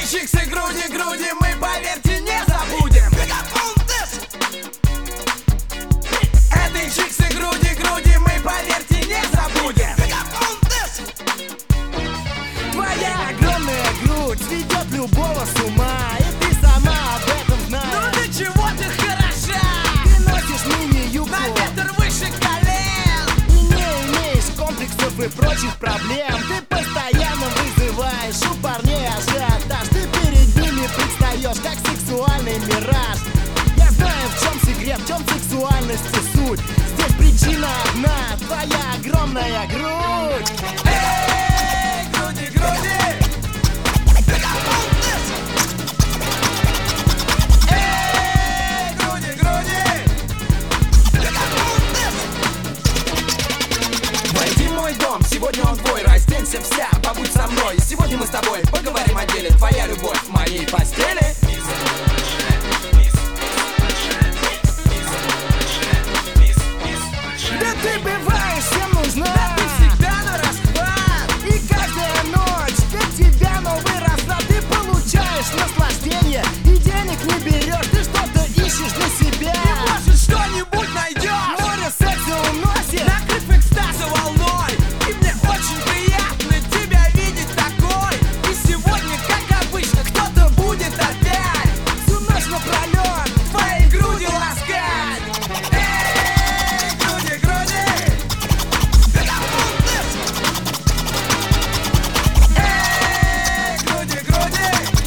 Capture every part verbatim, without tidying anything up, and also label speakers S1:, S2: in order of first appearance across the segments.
S1: чиксы, груди, груди, мы, поверьте, не забудем. Этой чиксы, груди, груди, мы, поверьте, не забудем.
S2: Твоя огромная грудь сведет любого с ума, и ты сама об этом знаешь.
S1: Ну до чего ты хороша?
S2: Ты носишь мини-юбку
S1: На метр выше колен.
S2: и не имеешь комплексов и прочих проблем. Ты постоянно вызываешь у парней ажиотаж. Ты перед ними предстаешь как сексуальный мираж. Я знаю, в чем секрет, в чем сексуальность и суть. Здесь причина одна — твоя огромная грудь.
S1: Эй, груди, груди. Эй, груди, груди. Войди в мой дом, сегодня он твой. Разденься вся, побудь со мной. Сегодня мы с тобой поговорим о деле. Твоя любовь в моей постели.
S2: Да ты бываешь всем нужна,
S1: Да ты всегда на расхват.
S2: и каждая ночь для тебя новый расклад. Ты получаешь наслаждение и денег не берешь. Ты что-то ищешь для себя,
S1: Может, что-нибудь найдешь.
S2: море секса уносит.
S1: Накрыв экстаза волной. И мне очень приятно тебя видеть такой. И сегодня, как обычно, кто-то будет опять
S2: Всю ночь напролет
S1: твои груди ласкать. Эй, груди, груди. Эй, груди, груди.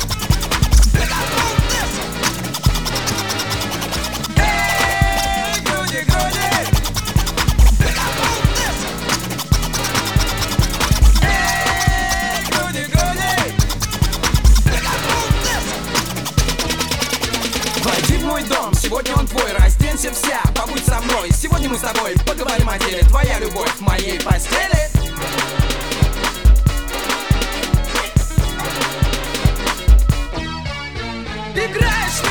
S1: Эй, груди, груди. Эй, груди, груди. Войди в мой дом, сегодня он твой. Разденься вся, побудь со мной. Сегодня мы с тобой поговорим о деле. Твоя любовь в моей постели. Играешь